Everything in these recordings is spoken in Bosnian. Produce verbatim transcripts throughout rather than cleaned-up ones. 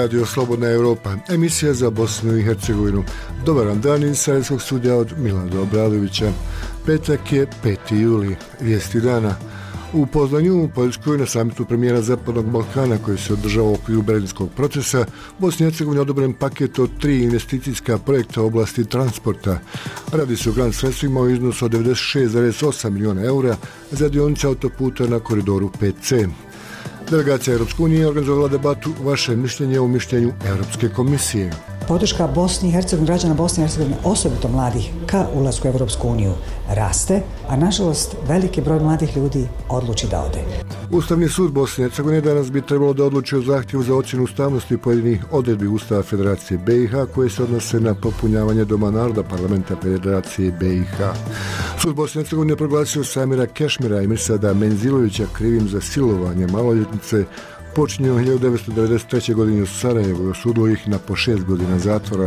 Radio Slobodna Europa, emisija za Bosnu i Hercegovinu. Dobar dan iz Sarajevskog studija od Milana Obradovića. Petak je peti juli, vijesti dana. U Poznanju, u Poljskoj, na samitu premijera Zapadnog Balkana koji se održava u okviru Berlinskog procesa, Bosni i Hercegovini je odobren paket od tri investicijska projekta u oblasti transporta. Radi se o grand sredstvima u iznosu od devedeset šest zarez osam milijuna eura za dionice autoputa na koridoru pet ce. Delegacija Europske unije organizovala debatu Vaše mišljenje o mišljenju Europske komisije. Podrška Bosni i Hercegovini, građana Bosne i Hercegovine, osobito mladih, ka ulasku u Europsku uniju raste, a nažalost veliki broj mladih ljudi odluči da ode. Ustavni sud Bosne i Hercegovine danas bi trebalo da odluči o zahtjevu za ocjenu ustavnosti pojedinih odredbi Ustava Federacije be i ha koje se odnose na popunjavanje Doma naroda Parlamenta Federacije be i ha. Sud Bosne i Hercegovine je proglasio Samira Kešmira i Mirsada Menzilovića krivim za silovanje maloljetnice počinjeno hiljadu devetsto devedeset treće. godine u Sarajevu i osudio ih na po šest godina zatvora.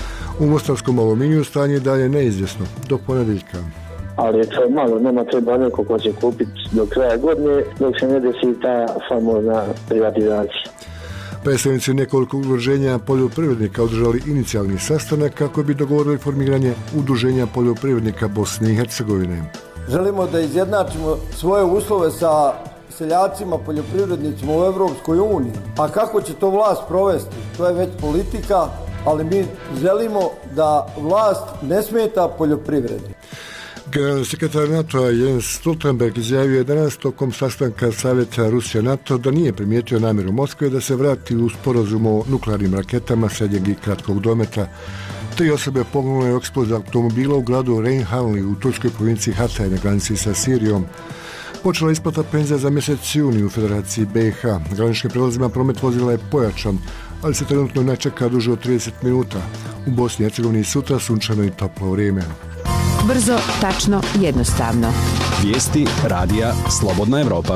U mostarskom Aluminiju stanje je dalje neizvjesno do ponedjeljka. Ali je to malo, nama treba neko ko će kupiti do kraja godine dok se ne desi ta famozna privatizacija. Predstavnici nekoliko udruženja poljoprivrednika održali inicijalni sastanak kako bi dogovorili formiranje udruženja poljoprivrednika Bosne i Hercegovine. Želimo da izjednačimo svoje uslove sa seljacima, poljoprivrednicima u Europskoj uniji. A kako će to vlast provesti? To je već politika, ali mi želimo da vlast ne smeta poljoprivredi. Generalni sekretar NATO-a Jens Stoltenberg izjavio je danas tokom sastanka Savjeta Rusija-NATO da nije primijetio namjeru Moskve da se vrati u sporazum o nuklearnim raketama srednjeg i kratkog dometa. Tri osobe poginule u eksploziji automobila u gradu Rejnhalni u turskoj provinciji Hatay na granici sa Sirijom. Počela isplata penzija za mjesec juni u Federaciji be i ha. Graničnim prijelazima promet vozila je pojačan, ali se trenutno ne čeka duže od trideset minuta. U Bosni i Hercegovini sutra sunčano i toplo vrijeme. Brzo, tačno, jednostavno. Vijesti radija Slobodna Europa.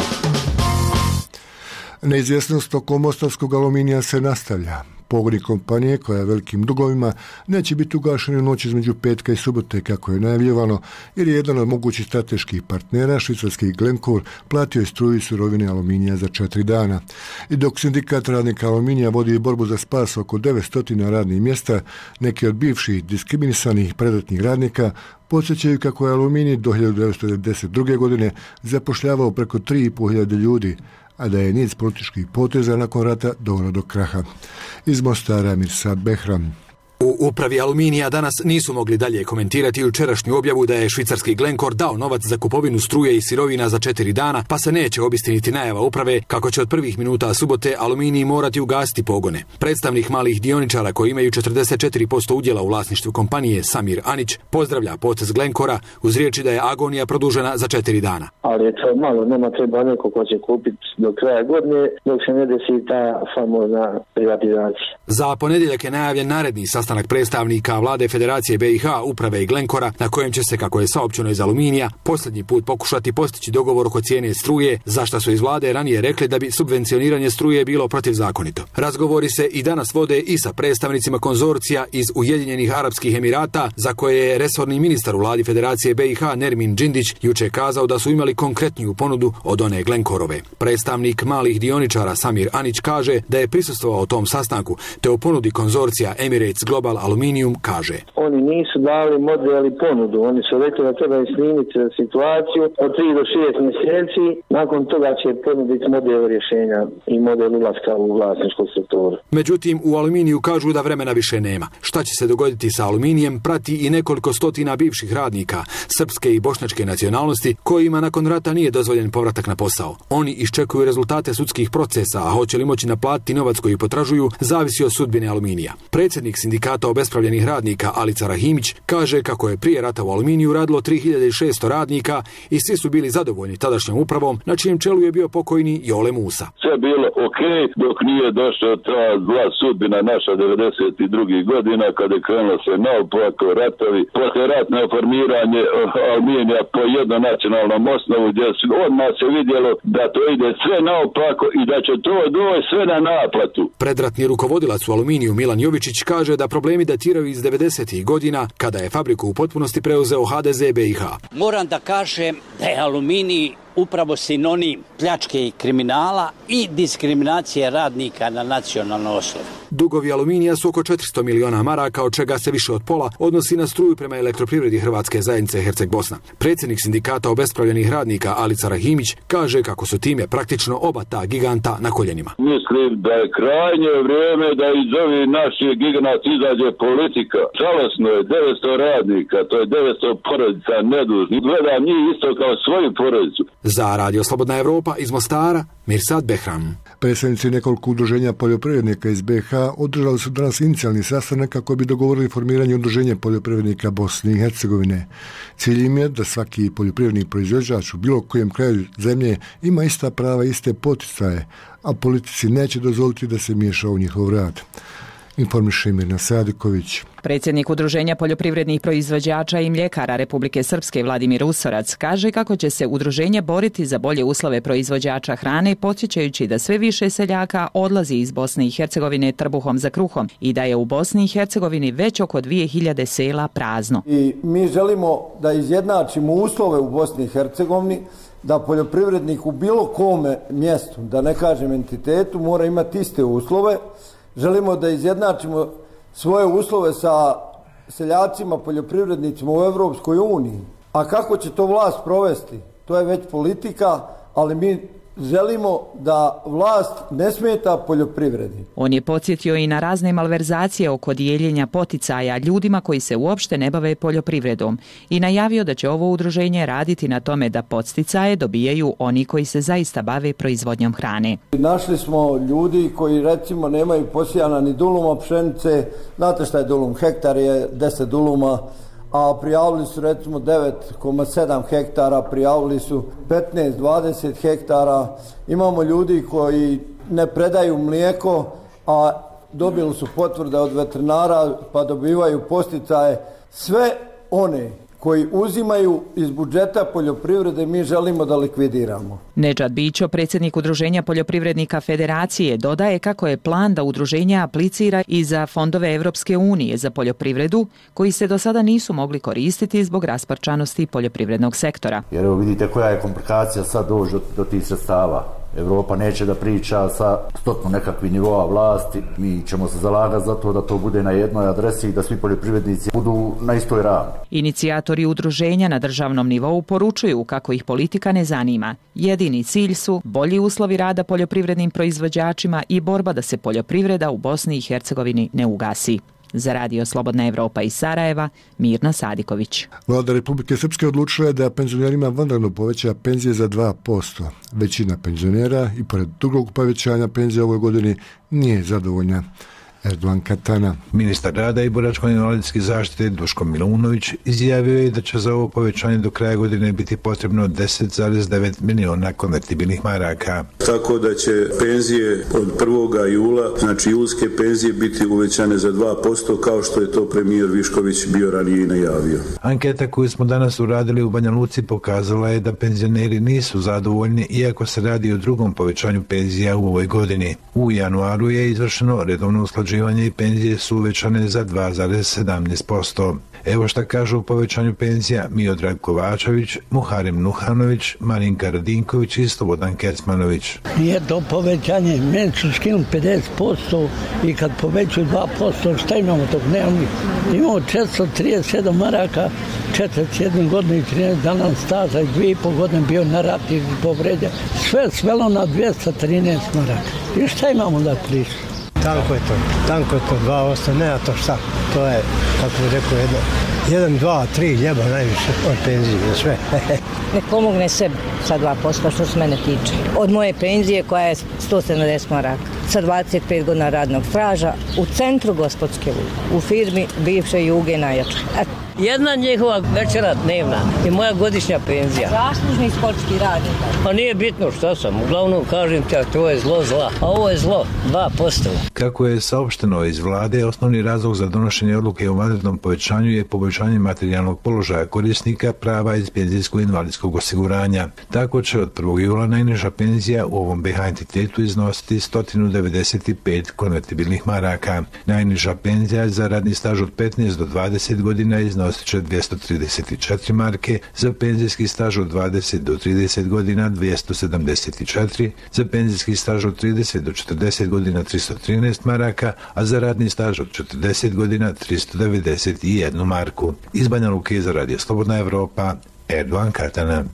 Neizvjesnost oko mostarskog Aluminija se nastavlja. Pogoni kompanije, koja je velikim dugovima, neće biti ugašeni u noć između petka i subote kako je najavljivano, jer je jedan od mogućih strateških partnera, švicarski Glencore, platio je struju i surovine aluminija za četiri dana. I dok sindikat radnika aluminija vodi borbu za spas oko devetsto radnih mjesta, neki od bivših diskriminisanih predatnih radnika podsjećaju kako je aluminij do hiljadu devetsto devedeset druge. godine zapošljavao preko tri i pol hiljade ljudi, a da je niz političkih poteza nakon rata dovelo do kraha. Iz Mostara Mirsad Behram. U upravi Aluminija danas nisu mogli dalje komentirati jučerašnju objavu da je švicarski Glencore dao novac za kupovinu struje i sirovina za četiri dana, pa se neće obistiniti najava uprave kako će od prvih minuta subote Aluminij morati ugasiti pogone. Predstavnik malih dioničara koji imaju četrdeset četiri posto udjela u vlasništvu kompanije Samir Anić pozdravlja potez Glencora uz riječi da je agonija produžena za četiri dana. Ali je to malo, nama treba neko ko će kupiti do kraja godine dok se ne desi ta famozna privatizacija. Za ponedjeljak je najavljen naredni sastanak predstavnika vlade Federacije be i ha, uprave i Glencora, na kojem će se, kako je saopćeno iz Aluminija, posljednji put pokušati postići dogovor oko cijene struje, za što su iz vlade ranije rekli da bi subvencioniranje struje bilo protivzakonito. Razgovori se i danas vode i sa predstavnicima konzorcija iz Ujedinjenih Arapskih Emirata, za koje je resorni ministar u vladi Federacije be i ha Nermin Džindić jučer kazao da su imali konkretniju ponudu od one Glencorove. Predstavnik malih dioničara Samir Anić kaže da je prisustvovao tom sastanku, te o ponudi konzorcija Emirates Global Aluminium kaže: Oni nisu dali model i ponudu, oni su rekli da treba snimiti situaciju od tri do šest mjeseci, nakon toga će ponuditi model rješenja i model ulaska u vlasničku strukturu. Međutim, u Aluminiju kažu da vremena više nema. Šta će se dogoditi sa Aluminijem prati i nekoliko stotina bivših radnika srpske i bošnjačke nacionalnosti kojima nakon rata nije dozvoljen povratak na posao. Oni iščekuju rezultate sudskih procesa, a hoće li moći naplatiti novac koji potražuju zavisi od sudbine Aluminija. Predsjednik sindikata obespravljenih radnika Alica Rahimić kaže kako je prije rata u Aluminiju radilo tri hiljade šesto radnika i svi su bili zadovoljni tadašnjom upravom na čijem čelu je bio pokojni Jole Musa. Sve bilo ok dok nije došla ta zla sudbina naša devedeset druge. godina kada je krenulo se naopako ratovi, posle ratno formiranje Aluminija po jednonacionalnom osnovu gdje odmah se vidjelo da to ide sve naopako i da će to doći sve na naplatu. Predratni rukovodilac u Aluminiju Milan Jovičić kaže da problemi datiraju iz devedesetih godina kada je fabriku u potpunosti preuzeo ha de ze be i ha. Moram da kažem da je Aluminij upravo sinonim pljačke i kriminala i diskriminacije radnika na nacionalnoj osnovi. Dugovi Aluminija su oko četiristo miliona maraka, od čega se više od pola odnosi na struju prema elektroprivredi Hrvatske zajednice Herceg Bosna. Predsjednik sindikata obespravljenih radnika Alica Rahimić kaže kako su time praktično oba ta giganta na koljenima. Mislim da je krajnje vrijeme da iz ovih naših giganata izađe politika. Žalosno je devetsto radnika, to je devetsto porodica nedužnih. Gledam njih isto kao svoju porodicu. Za Radio Slobodna Evropa iz Mostara, Mirsad Behram. Predstavnici nekoliko udruženja poljoprivrednika iz B H održali su danas inicijalni sastanak kako bi dogovorili formiranje udruženja poljoprivrednika Bosne i Hercegovine. Cilj im je da svaki poljoprivredni proizvođač u bilo kojem kraju zemlje ima ista prava i iste poticaje, a politici neće dozvoliti da se miješa u njihov rad. Informiše Mirna Sadiković. Predsjednik Udruženja poljoprivrednih proizvođača i mljekara Republike Srpske Vladimir Usorac kaže kako će se udruženje boriti za bolje uslove proizvođača hrane, podsjećajući da sve više seljaka odlazi iz Bosne i Hercegovine trbuhom za kruhom i da je u Bosni i Hercegovini već oko dvije hiljade sela prazno. I mi želimo da izjednačimo uslove u Bosni i Hercegovini, da poljoprivrednik u bilo kome mjestu, da ne kažem entitetu, mora imati iste uslove. Želimo da izjednačimo svoje uslove sa seljacima, poljoprivrednicima u Europskoj uniji. A kako će to vlast provesti? To je već politika, ali mi želimo da vlast ne smeta poljoprivredi. On je podsjetio i na razne malverzacije oko dijeljenja poticaja ljudima koji se uopšte ne bave poljoprivredom i najavio da će ovo udruženje raditi na tome da podsticaje dobijaju oni koji se zaista bave proizvodnjom hrane. Našli smo ljudi koji recimo nemaju posijana ni duluma pšenice. Znate šta je dulum? Hektar je deset duluma, a prijavili su recimo devet zarez sedam hektara, prijavili su petnaest do dvadeset hektara. Imamo ljudi koji ne predaju mlijeko, a dobili su potvrde od veterinara pa dobivaju posticaje. Sve one koji uzimaju iz budžeta poljoprivrede mi želimo da likvidiramo. Nedžad Bićo, predsjednik Udruženja poljoprivrednika Federacije, dodaje kako je plan da udruženje aplicira i za fondove Evropske unije za poljoprivredu, koji se do sada nisu mogli koristiti zbog rasparčanosti poljoprivrednog sektora. Jer evo vidite koja je komplikacija sad doći do, do tih sredstava. Evropa neće da priča sa stotno nekakvih nivoa vlasti. Mi ćemo se zalagati za to da to bude na jednoj adresi i da svi poljoprivrednici budu na istoj ravni. Inicijatori udruženja na državnom nivou poručuju kako ih politika ne zanima. Jedini cilj su bolji uslovi rada poljoprivrednim proizvođačima i borba da se poljoprivreda u Bosni i Hercegovini ne ugasi. Za Radio Slobodna Evropa iz Sarajeva, Mirna Sadiković. Vlada Republike Srpske odlučila je da penzionerima vanredno poveća penzije za dva posto. Većina penzionera i pored drugog povećanja penzije ovoj godini nije zadovoljna. Erdogan Katana. Ministar rada i boračko-invalidske zaštite Duško Milunović izjavio je da će za ovo povećanje do kraja godine biti potrebno deset zarez devet miliona konvertibilnih maraka. Tako da će penzije od prvog jula, znači julske penzije, biti uvećane za dva posto, kao što je to premijer Višković bio ranije i najavio. Anketa koju smo danas uradili u Banja Luci pokazala je da penzioneri nisu zadovoljni, iako se radi o drugom povećanju penzija u ovoj godini. U januaru je izvršeno redovno usklađivanje i penzije su uvećane za dva zarez sedamnaest posto. Evo šta kažu o povećanju penzija Miodrag Kovačević, Muharem Nuhanović, Marinka Radinković i Slobodan Kecmanović. Nije to povećanje, meni su skinuli pedeset posto i kad povećaju dva posto, šta imamo tog? Nemamo. Imamo četiristo trideset sedam maraka, četrdeset jednu godinu i trinaest dana staža i dvije i pol godine bio na rati i povređa. Sve svelo na dvjesto trinaest maraka. I šta imamo da pričamo? Tanko je to, tanko je to, dva posto, nema to šta. To je, kako bih rekao, jedno, jedan, dva, tri ljeba najviše od penzije, za sve. Nek pomogne sebi sa dva posto što se mene tiče. Od moje penzije koja je sto sedamdeset maraka, sa dvadeset pet godina radnog staža, u centru Gospodske luke, u firmi bivše Juge najjače. Jedna njihova večera dnevna i moja godišnja penzija. Zaslužni sportski radnik. Pa nije bitno što sam, uglavnom kažem ti, to je zlo zla, a ovo je zlo, dva posto. Kako je saopšteno iz vlade, osnovni razlog za donošenje odluke o vanrednom povećanju je poboljšanje materijalnog položaja korisnika prava iz penzijsko-invalidskog osiguranja. Tako će od prvog jula najniža penzija u ovom B H entitetu iznositi sto devedeset pet konvertibilnih maraka. Najniža penzija za radni staž od petnaest do dvadeset godina iznositi iznosit će dvjesto trideset četiri marke, za penzijski staž od dvadeset do trideset godina dvjesto sedamdeset četiri, za penzijski staž od trideset do četrdeset godina tristo trinaest maraka, a za radni staž od četrdeset godina tristo devedeset jednu marku. Iz Banja Luke za Radio Slobodna Evropa, Erdogan Katana.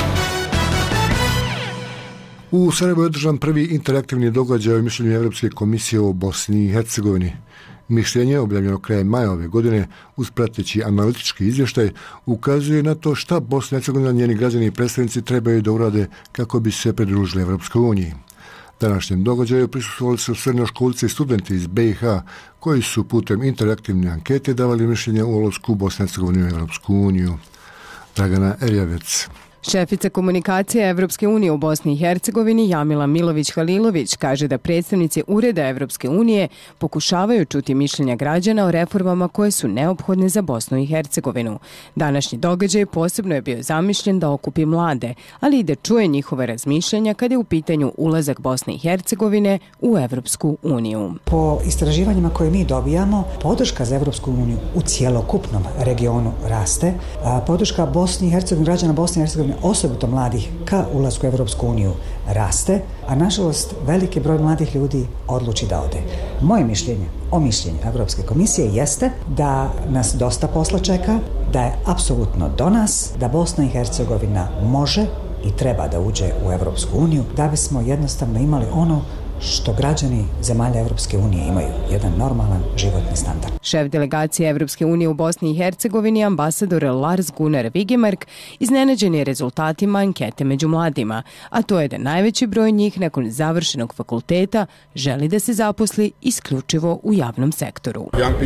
U Sarajevu je održan prvi interaktivni događaj o mišljenju Evropske komisije o Bosni i Hercegovini. Mišljenje, objavljeno krajem maja ove godine uz prateći analitički izvještaj, ukazuje na to šta Bosna i Hercegovina, njeni građani i predstavnici trebaju da urade kako bi se pridružili Evropskoj uniji. Današnjem događaju prisustvovali su srednjoškolci i studenti iz B i H koji su putem interaktivne ankete davali mišljenje o ulasku Bosne i Hercegovine u Evropsku uniju. Dragana Erjavec. Šefica komunikacije Evropske unije u Bosni i Hercegovini Jamila Milović-Halilović kaže da predstavnici Ureda Evropske unije pokušavaju čuti mišljenja građana o reformama koje su neophodne za Bosnu i Hercegovinu. Današnji događaj posebno je bio zamišljen da okupi mlade, ali i da čuje njihove razmišljanja kada je u pitanju ulazak Bosne i Hercegovine u Evropsku uniju. Po istraživanjima koje mi dobijamo, podrška za Evropsku uniju u cijelokupnom regionu raste, a podrška Bosni i Hercegovine, građana Bosne i Hercegovine, osobito mladih, ka ulasku u Evropsku uniju raste, a nažalost veliki broj mladih ljudi odluči da ode. Moje mišljenje o mišljenju Evropske komisije jeste da nas dosta posla čeka, da je apsolutno do nas, da Bosna i Hercegovina može i treba da uđe u Evropsku uniju, da bismo jednostavno imali ono što građani zemalja Evropske unije imaju, jedan normalan životni standard. Šef delegacije Evropske unije u Bosni i Hercegovini, ambasador Lars Gunnar Vigemark, iznenađen je rezultatima ankete među mladima, a to je da najveći broj njih nakon završenog fakulteta želi da se zaposli isključivo u javnom sektoru.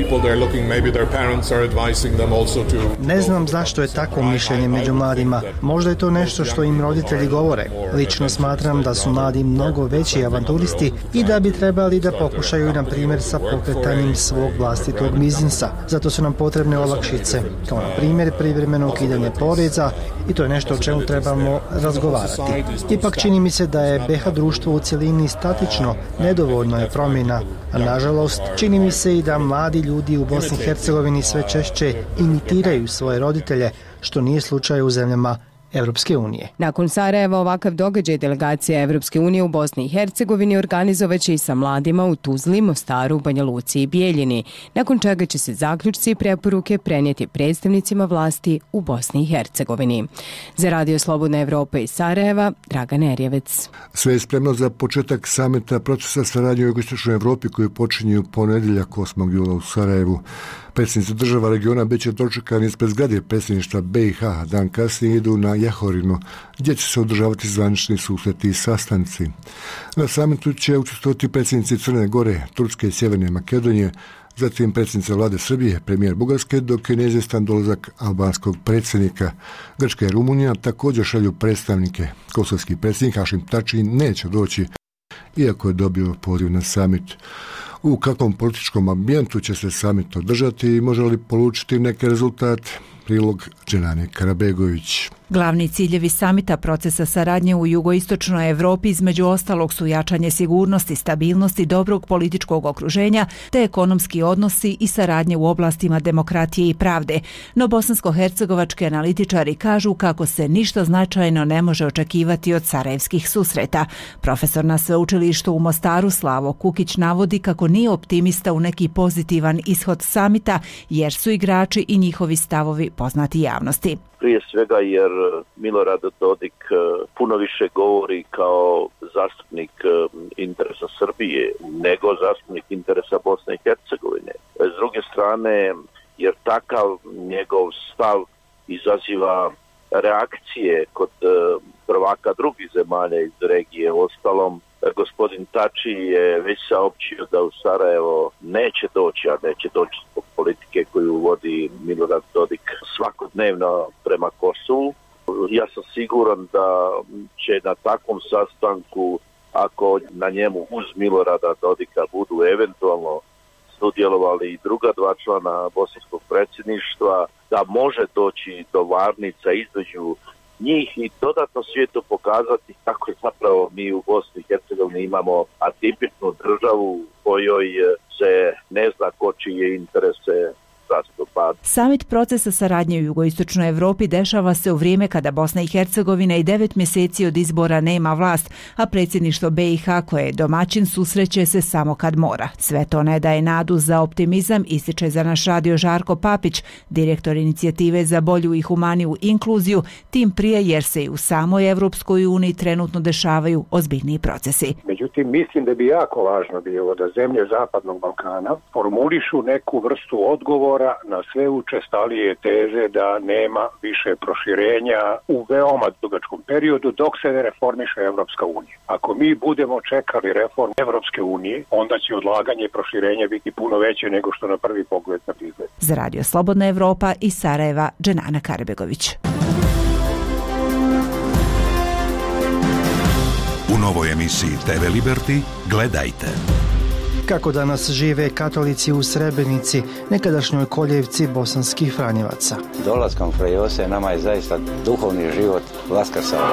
Ne znam zašto je takvo mišljenje među mladima. Možda je to nešto što im roditelji govore. Lično smatram da su mladi mnogo veći avanturisti i da bi trebali da pokušaju, na primjer, sa pokretanjem svog vlastitog biznisa. Zato su nam potrebne olakšice, kao na primjer privremeno ukidanje poreza, i to je nešto o čemu trebamo razgovarati. Ipak čini mi se da je B i H društvo u cjelini statično, nedovoljno je promjena, a nažalost čini mi se i da mladi ljudi u Bosni i Hercegovini sve češće imitiraju svoje roditelje, što nije slučaj u zemljama Evropske unije. Nakon Sarajeva ovakav događaj delegacija Evropske unije u Bosni i Hercegovini organizovaće i sa mladima u Tuzli, Mostaru, Banja Luci i Bijeljini, nakon čega će se zaključci i preporuke prenijeti predstavnicima vlasti u Bosni i Hercegovini. Za Radio Slobodna Evropa iz Sarajeva, Dragana Erjavec. Sve je spremno za početak samita procesa saradnje u jugoistočnoj Evropi koji počinje u ponedjeljak osmog jula u Sarajevu. Predsjednici država regiona bit će dočekani ispred zgrade predsjedništva B i H. Dan kasnije idu na Jahorinu, gdje će se održavati zvanični susreti i sastanci. Na samitu će učestvovati predsjednici Crne Gore, Turske i Sjeverne Makedonije, zatim predsjednica vlade Srbije, premijer Bugarske, dok je neizvjestan dolazak albanskog predsjednika. Grčka i Rumunija također šalju predstavnike. Kosovski predsjednik Hašim Tači neće doći, iako je dobio poziv na samit. U kakvom političkom ambijentu će se samit održati i može li polučiti neke rezultate? Prilog Dženane Karabegović. Glavni ciljevi samita procesa saradnje u jugoistočnoj Evropi između ostalog su jačanje sigurnosti, stabilnosti, dobrog političkog okruženja te ekonomski odnosi i saradnje u oblastima demokratije i pravde. No bosansko-hercegovački analitičari kažu kako se ništa značajno ne može očekivati od sarajevskih susreta. Profesor na sveučilištu u Mostaru Slavo Kukić navodi kako nije optimista u neki pozitivan ishod samita jer su igrači i njihovi stavovi poznati javnosti. Prije svega jer Milorad Dodik puno više govori kao zastupnik interesa Srbije nego zastupnik interesa Bosne i Hercegovine. S druge strane, jer takav njegov stav izaziva reakcije kod prvaka drugih zemalja iz regije. Ostalom, gospodin Tači je već saopćio da u Sarajevo neće doći, a neće doći zbog politike koju vodi Milorad Dodik svakodnevno prema Kosovu. Ja sam siguran da će na takvom sastanku, ako na njemu uz Milorada Dodika budu eventualno sudjelovali i druga dva člana bosanskog predsjedništva, da može doći do varnica između njih i dodatno svijetu pokazati kako je zapravo mi u Bosni i Hercegovini imamo atipičnu državu u kojoj se ne zna ko čije interese zastupa. pad. Samit procesa saradnje u jugoistočnoj Evropi dešava se u vrijeme kada Bosna i Hercegovina i devet mjeseci od izbora nema vlast, a predsjedništvo B i H koje je domaćin susreće se samo kad mora. Sve to ne daje nadu za optimizam, ističe za naš radio Žarko Papić, direktor inicijative za bolju i humaniju inkluziju, tim prije jer se i u samoj Evropskoj uniji trenutno dešavaju ozbiljniji procesi. Međutim, mislim da bi jako važno bilo da zemlje Zapadnog Balkana formulišu neku vrstu odgovora na sve učestalije teze da nema više proširenja u veoma dugačkom periodu dok se ne reformiše Evropska unija. Ako mi budemo čekali reform Evropske unije, onda će odlaganje i proširenje biti puno veće nego što na prvi pogled na izgled. Za Radio Slobodna Evropa iz Sarajeva, Dženana Karbegović. U novoj emisiji T V Liberty gledajte. Kako danas žive katolici u Srebrenici, nekadašnjoj koljevci bosanskih Franjevaca. Dolaskom kraj Jose nama je zaista duhovni život vaskrsao.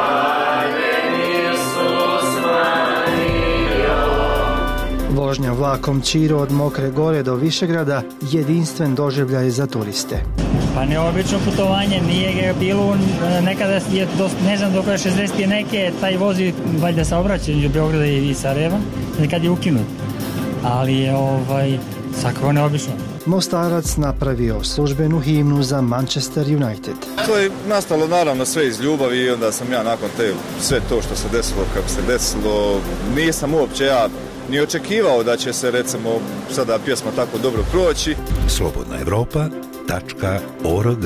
Vožnja vlakom Čiro od Mokre Gore do Višegrada jedinstven doživljaj za turiste. Pa neobično putovanje, nije ga bilo, nekada je, dost, ne znam dok je šezdeset neke, taj vozi valjda saobraćaj između Beograda i Sarajeva, kad je ukinut. Ali je ovaj, svakako neobično. Mostarac napravio službenu himnu za Manchester United. To je nastalo naravno sve iz ljubavi i onda sam ja nakon te sve to što se desilo kako se desilo, nisam uopće ja ni očekivao da će se recimo sada pjesma tako dobro proći. slobodna evropa tačka org.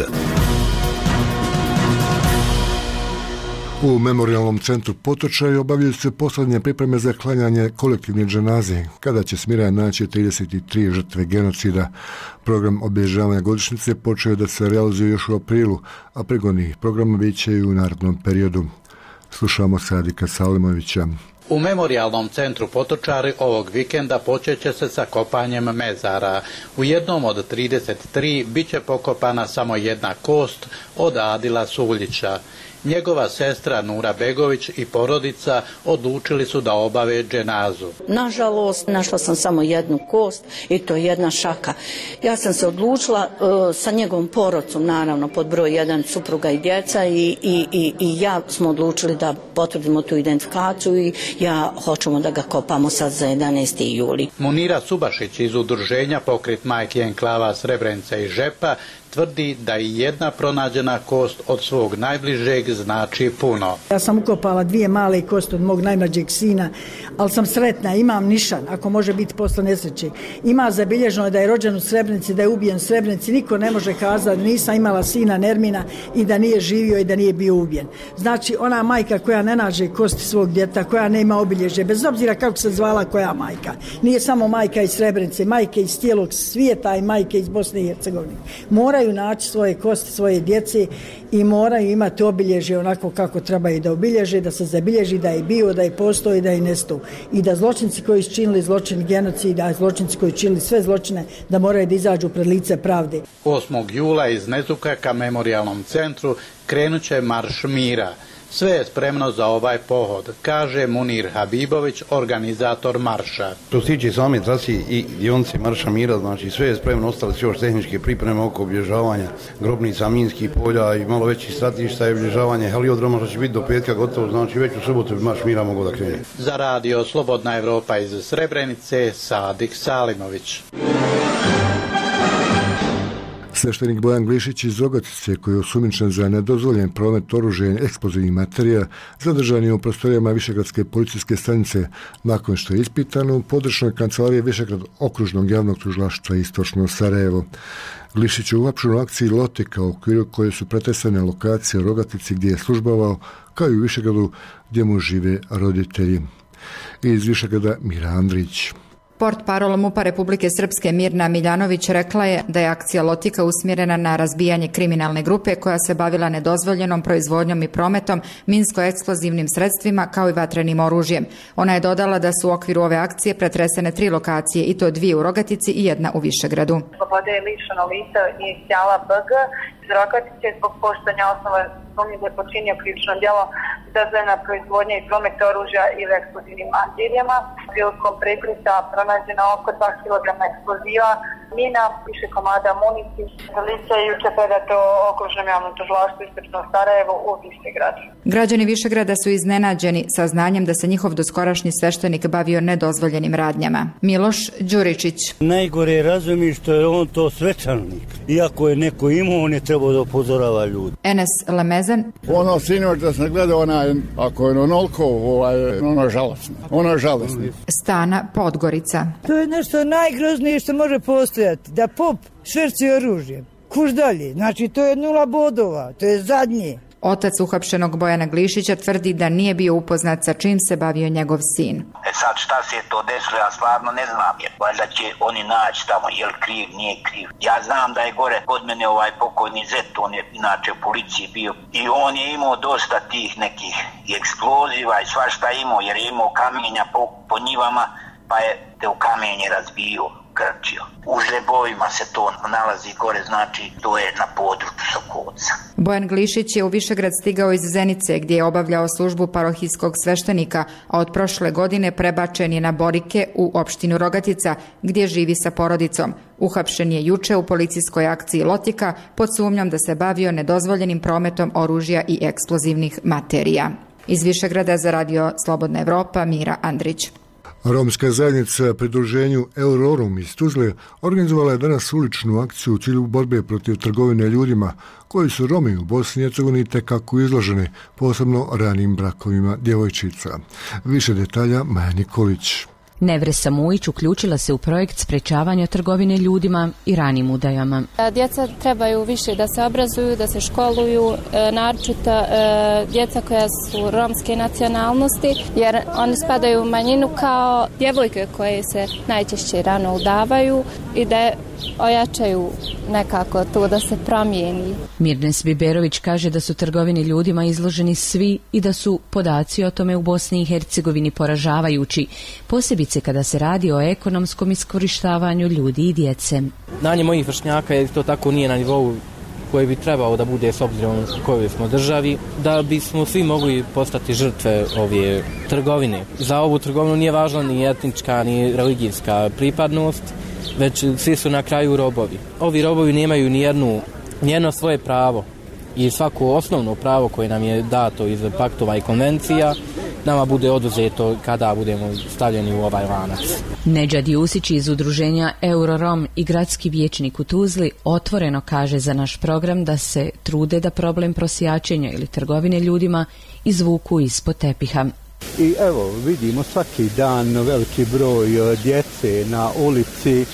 U Memorijalnom centru Potočaj obavljaju se posljednje pripreme za klanjanje kolektivne dženaze, kada će smiraj naći trideset tri žrtve genocida. Program obilježavanja godišnjice počeo je da se realizuje još u aprilu, a prigodnih programa bit će i u narednom periodu. Slušamo Sadika Salimovića. U Memorijalnom centru Potočari ovog vikenda počeće se sa kopanjem mezara. U jednom od trideset tri bit će pokopana samo jedna kost od Adila Suljića. Njegova sestra Nura Begović i porodica odlučili su da obave dženazu. Nažalost, našla sam samo jednu kost i to jedna šaka. Ja sam se odlučila uh, sa njegovom porodcom, naravno, pod broj jedan, supruga i djeca i, i, i, i ja smo odlučili da potvrdimo tu identifikaciju i ja hoćemo da ga kopamo sad za jedanaesti juli. Munira Subašić iz udruženja Pokret majki enklava Srebrenica i Žepa tvrdi da i jedna pronađena kost od svog najbližeg znači puno. Ja sam ukopala dvije male kosti od mog najmlađeg sina, ali sam sretna, imam nišan, ako može biti posle nesreće. Ima zabilježeno da je rođen u Srebrenici, da je ubijen u Srebrenici, niko ne može kazati da nisam imala sina Nermina i da nije živio i da nije bio ubijen. Znači, ona majka koja ne nađe kosti svog djeta, koja nema obilježje, bez obzira kako se zvala koja majka. Nije samo majka iz Srebrenice, majke iz cijelog svijeta i majke iz Bosne i Hercegovine. Moraju naći svoje kosti, svoje djece i moraju imati obilježje onako kako treba i da obilježe, da se zabilježi da je bio, da je postoji, da je nestao. I da zločinci koji su činili zločin genocida, zločinci koji su činili sve zločine, da moraju da izađu pred lice pravde. osmog jula iz Nezuka ka Memorijalnom centru krenut će marš mira. Sve je spremno za ovaj pohod, kaže Munir Habibović, organizator marša. Što se tiče same trase i dionice marša mira, znači sve je spremno, ostale su još tehničke pripreme oko obilježavanja grobnica, minskih polja i malo većih stratišta i obilježavanje heliodroma, što će biti do petka gotovo, znači već u subotu marš mira mogu da krene. Za radio Slobodna Evropa iz Srebrenice, Sadik Salimović. Sveštenik Bojan Glišić iz Rogatice, koji je osumnjičen za nedozvoljen promet oružja i eksplozivnih materija, zadržan je u prostorijama Višegradske policijske stanice nakon što je ispitan u područnoj kancelariji Višegrad okružnog javnog tužilaštva Istočno Sarajevo. Glišić je uhapšen u akciji Lotika, u okviru koje su pretresane lokacije u Rogatici gdje je službovao, kao i u Višegradu gdje mu žive roditelji. Iz Višegrada Mira Andrić. Portparol MUP-a Republike Srpske Mirna Miljanović rekla je da je akcija Lotika usmjerena na razbijanje kriminalne grupe koja se bavila nedozvoljenom proizvodnjom i prometom, minsko-eksplozivnim sredstvima kao i vatrenim oružjem. Ona je dodala da su u okviru ove akcije pretresene tri lokacije i to dvije u Rogatici i jedna u Višegradu. Slobode je lišeno lice inicijala B G iz Rogatice zbog postojanja osnova sumnje da je počinio krivično djelo dozvoljena proizvodnja i promet oružja ili eksplozivnim materijama. Prilikom pretresa pronađeno oko dva kilograma eksploziva mina, više komada municije. Lice je juče predato okružnom javnom tužilaštvu istočno Sarajevo u Višegradu. Građani Višegrada su iznenađeni saznanjem da se njihov doskorašnji sveštenik bavio nedozvoljenim radnjama. Miloš Đuričić. Najgore razumi što je on to svečanik. Iako je neko imao, on je trebao da upozorava ljudi. Enes Lemezan. Ono sinoć da sam gledao, onaj, ako je onoliko, ovaj, ono žalostno. Ono žalostno. Stana Podgorica. To je nešto najgroznije što može postojati. Da pop šverci oružjem. Kuš dalje. Znači to je nula bodova. To je zadnje. Otac uhapšenog Bojana Glišića tvrdi da nije bio upoznat sa čim se bavio njegov sin. E sad šta se je to desilo, ja stvarno ne znam. Je. Valjda će oni naći tamo, je li kriv, nije kriv. Ja znam da je gore kod mene ovaj pokojni zet, on je inače u policiji bio. I on je imao dosta tih nekih eksploziva i svašta imao, jer je imao kamenja po, po njivama, pa je te u kamenje razbio. Krčio. U Žebovima se to nalazi gore, znači to je na području Sokolca. Bojan Glišić je u Višegrad stigao iz Zenice gdje je obavljao službu parohijskog sveštenika, a od prošle godine prebačen je na Borike u opštinu Rogatica gdje živi sa porodicom. Uhapšen je juče u policijskoj akciji Lotika pod sumnjom da se bavio nedozvoljenim prometom oružja i eksplozivnih materija. Iz Višegrada za radio Slobodna Evropa, Mira Andrić. Romska zajednica pridruženju Eurorom iz Tuzle organizovala je danas uličnu akciju u cilju borbe protiv trgovine ljudima koji su Romi u Bosni i Hercegovini tekako izloženi, posebno ranim brakovima djevojčica. Više detalja Maja Nikolić. Nevresa Mujić uključila se u projekt sprečavanja trgovine ljudima i ranim udajama. Djeca trebaju više da se obrazuju, da se školuju, naročito djeca koja su romske nacionalnosti, jer oni spadaju u manjinu kao djevojke koje se najčešće rano udavaju i da ojačaju nekako to da se promijeni. Mirnes Biberović kaže da su trgovini ljudima izloženi svi i da su podaci o tome u Bosni i Hercegovini poražavajući, posebice kada se radi o ekonomskom iskorištavanju ljudi i djece. Znanje mojih vršnjaka je to tako nije na nivou koji bi trebao da bude s obzirom u kojoj smo državi, da bismo svi mogli postati žrtve ove trgovine. Za ovu trgovinu nije važna ni etnička ni religijska pripadnost, već svi su na kraju robovi. Ovi robovi nemaju ni jednu, ni jedno svoje pravo i svako osnovno pravo koje nam je dato iz paktova i konvencija nama bude oduzeto kada budemo stavljeni u ovaj lanac. Nedžad Jusić iz udruženja Eurorom i gradski vijećnik u Tuzli otvoreno kaže za naš program da se trude da problem prosjačenja ili trgovine ljudima izvuku ispod tepiha. I evo, vidimo svaki dan veliki broj djece na ulici,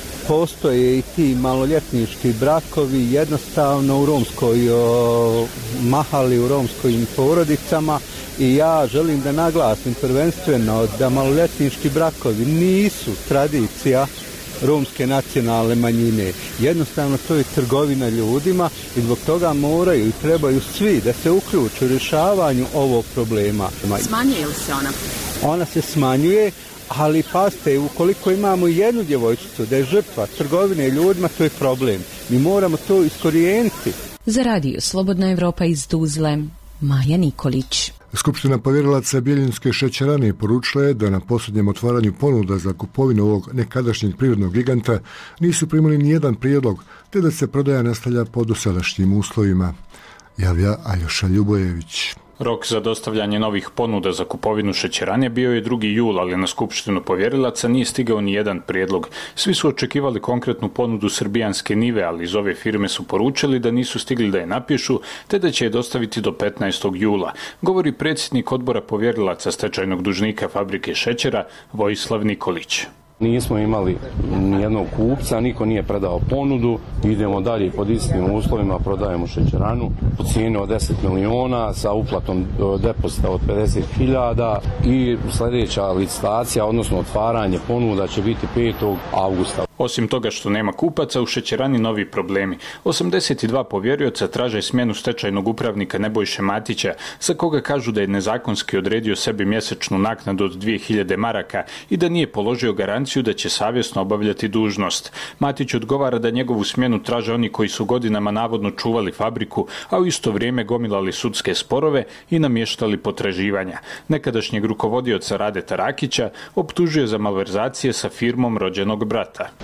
postoje i ti maloljetnički brakovi, jednostavno u romskoj o, mahali, u romskojim porodicama i ja želim da naglasim prvenstveno da maloljetnički brakovi nisu tradicija romske nacionalne manjine. Jednostavno to je trgovina ljudima i zbog toga moraju i trebaju svi da se uključu u rješavanju ovog problema. Smanjuje li se ona? Ona se smanjuje, ali pazite, ukoliko imamo jednu djevojčicu da je žrtva trgovine ljudima, to je problem. Mi moramo to iskorijeniti. Za radio Slobodna Evropa iz Tuzle, Maja Nikolić. Skupština povjerilaca Bjeljinske šećerane poručila je da na posljednjem otvaranju ponuda za kupovinu ovog nekadašnjeg prirodnog giganta nisu primili nijedan prijedlog, te da se prodaja nastavlja po dosadašnjim uslovima. Javlja Aljoša Ljubojević. Rok za dostavljanje novih ponuda za kupovinu šećerane bio je drugi jul, ali na skupštinu povjerilaca nije stigao ni jedan prijedlog. Svi su očekivali konkretnu ponudu srbijanske Nive, ali iz ove firme su poručili da nisu stigli da je napišu, te da će je dostaviti do petnaestog jula, govori predsjednik odbora povjerilaca stečajnog dužnika fabrike šećera Vojislav Nikolić. Nismo imali nijednog kupca, niko nije predao ponudu, idemo dalje pod istim uslovima, prodajemo šećeranu po cijeni od deset miliona sa uplatom depozita od pedeset hiljada i sljedeća licitacija, odnosno otvaranje ponuda će biti petog avgusta. Osim toga što nema kupaca, u šećerani novi problemi. osamdeset dva povjerioca traže smjenu stečajnog upravnika Nebojše Matića, za koga kažu da je nezakonski odredio sebi mjesečnu naknadu od dvije hiljade maraka i da nije položio garanciju da će savjesno obavljati dužnost. Matić odgovara da njegovu smjenu traže oni koji su godinama navodno čuvali fabriku, a u isto vrijeme gomilali sudske sporove i namještali potraživanja. Nekadašnjeg rukovodioca Radeta Rakića optužuje za malverzacije sa firmom rođenog brata.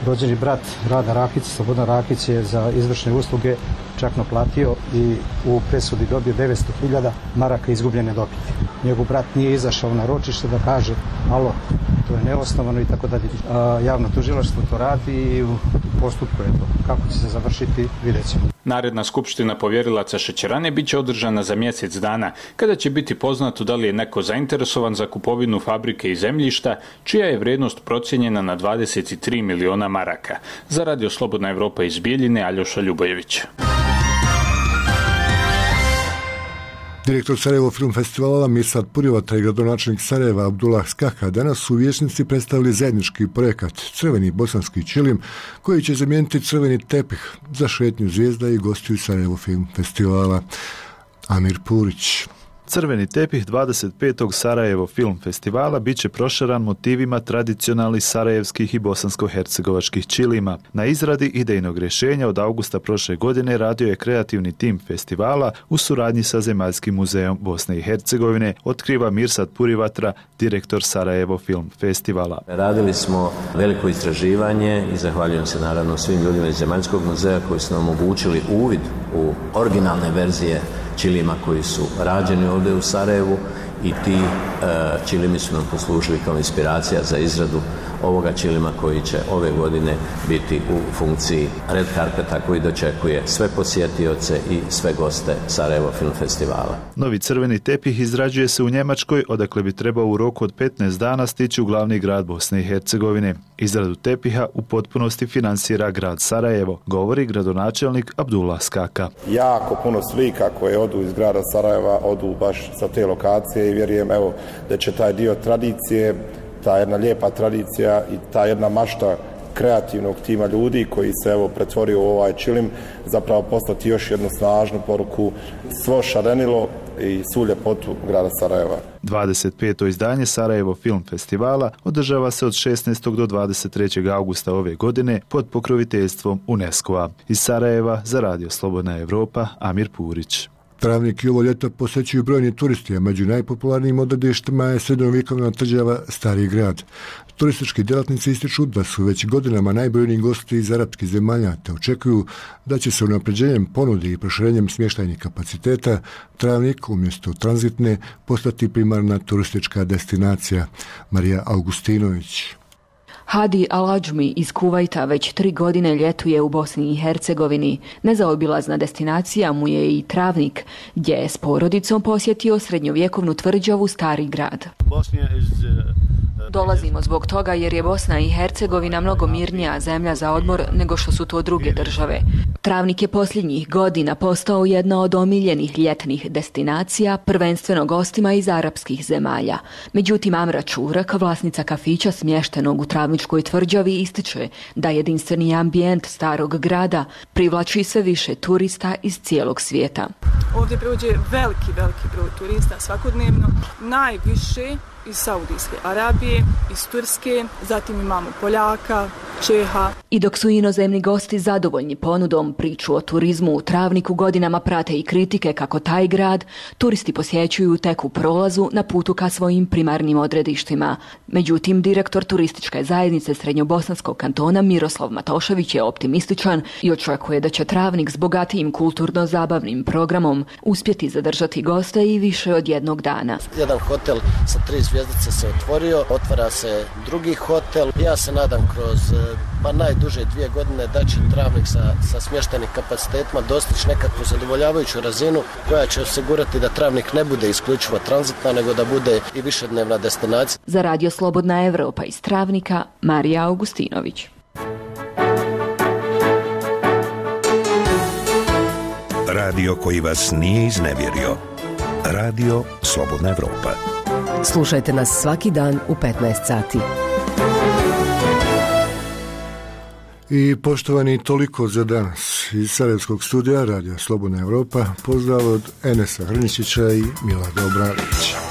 rođeni brat Rada Rakić, Slobodan Rakić, je za izvršne usluge čak naplatio i u presudi dobio devetsto hiljada maraka izgubljene dobiti. Njegov brat nije izašao na ročište da kaže alo, to je neosnovano i tako dalje. Javno tužilaštvo to radi i u postupku je to. Kako će se završiti, vidjet ćemo. Naredna skupština povjerilaca šećerane bit će održana za mjesec dana, kada će biti poznato da li je neko zainteresovan za kupovinu fabrike i zemljišta, čija je vrijednost procijenjena na dvadeset tri miliona maraka. Za Radio Slobodna Evropa iz Bijeljine, Aljoša Ljubojević. Direktor Sarajevo Film Festivala Mirsad Purivatra i gradonačelnik Sarajeva Abdullah Skaka danas su vijećnici predstavili zajednički projekat Crveni bosanski čilim, koji će zamijeniti crveni tepih za šetnju zvijezda i gostiju Sarajevo Film Festivala. Amir Purić. Crveni tepih dvadeset petog Sarajevo Film Festivala bit će prošaran motivima tradicionalnih sarajevskih i bosansko-hercegovačkih čilima. Na izradi idejnog rješenja od augusta prošle godine radio je kreativni tim festivala u suradnji sa Zemaljskim muzejom Bosne i Hercegovine, otkriva Mirsad Purivatra, direktor Sarajevo Film Festivala. Radili smo veliko istraživanje i zahvaljujem se naravno svim ljudima iz Zemaljskog muzeja koji su nam omogućili uvid u originalne verzije čilima koji su rađeni ovdje u Sarajevu i ti e, čilimi su nam poslužili kao inspiracija za izradu ovoga čilima koji će ove godine biti u funkciji red carpeta koji dočekuje sve posjetioce i sve goste Sarajevo Film Festivala. Novi crveni tepih izrađuje se u Njemačkoj, odakle bi trebao u roku od petnaest dana stići u glavni grad Bosne i Hercegovine. Izradu tepiha u potpunosti finansira grad Sarajevo, govori gradonačelnik Abdullah Skaka. Jako puno slika koje odu iz grada Sarajeva odu baš sa te lokacije i vjerujem evo da će taj dio tradicije, ta jedna lijepa tradicija i ta jedna mašta kreativnog tima ljudi koji se evo pretvorio u ovaj čilim zapravo poslati još jednu snažnu poruku svo šarenilo i svu ljepotu grada Sarajeva. dvadeset peto izdanje Sarajevo Film Festivala održava se od šesnaestog do dvadeset trećeg augusta ove godine pod pokroviteljstvom UNESCO-a. Iz Sarajeva za Radio Slobodna Evropa, Amir Purić. Travnik i ovo ljeto posjećuju brojni turisti, a među najpopularnijim odredištima je srednjovjekovna tvrđava Stari grad. Turistički djelatnici ističu da su već godinama najbrojniji gosti iz arapskih zemalja, te očekuju da će se unapređenjem ponudi i proširenjem smještajnih kapaciteta Travnik umjesto tranzitne postati primarna turistička destinacija. Marija Augustinović. Hadi Al-Adžmi iz Kuvajta već tri godine ljetuje u Bosni i Hercegovini. Nezaobilazna destinacija mu je i Travnik, gdje je s porodicom posjetio srednjovjekovnu tvrđavu Stari grad. Dolazimo zbog toga jer je Bosna i Hercegovina mnogo mirnija zemlja za odmor nego što su to druge države. Travnik je posljednjih godina postao jedna od omiljenih ljetnih destinacija, prvenstveno gostima iz arapskih zemalja. Međutim, Amra Čurak, vlasnica kafića smještenog u Travničkoj tvrđavi, ističe da jedinstveni ambijent Starog grada privlači sve više turista iz cijelog svijeta. Ovdje prođe veliki, veliki broj turista svakodnevno, najviše iz Saudijske Arabije, iz Turske, zatim imamo Poljaka, Čeha. I dok su inozemni gosti zadovoljni ponudom, priču o turizmu u Travniku godinama prate i kritike kako taj grad turisti posjećuju tek u prolazu na putu ka svojim primarnim odredištima. Međutim, direktor turističke zajednice Srednjobosanskog kantona Miroslav Matošević je optimističan i očekuje da će Travnik s bogatijim kulturno-zabavnim programom uspjeti zadržati goste i više od jednog dana. Jedan hotel sa tri zvjezdice se otvorio, otvara se drugi hotel. Ja se nadam kroz pa najduže dvije godine da će Travnik sa, sa smještajnim kapacitetima dostići nekakvu zadovoljavajuću razinu koja će osigurati da Travnik ne bude isključivo tranzitna, nego da bude i višednevna destinacija. Za Radio Slobodna Evropa iz Travnika, Marija Augustinović. Radio koji vas nije iznevjerio. Radio Slobodna Evropa. Slušajte nas svaki dan u petnaest sati. I poštovani, toliko za danas. Iz Sarajevskog studija Radio Slobodna Evropa pozdrav od Enesa Hrničića i Milada Obranovića.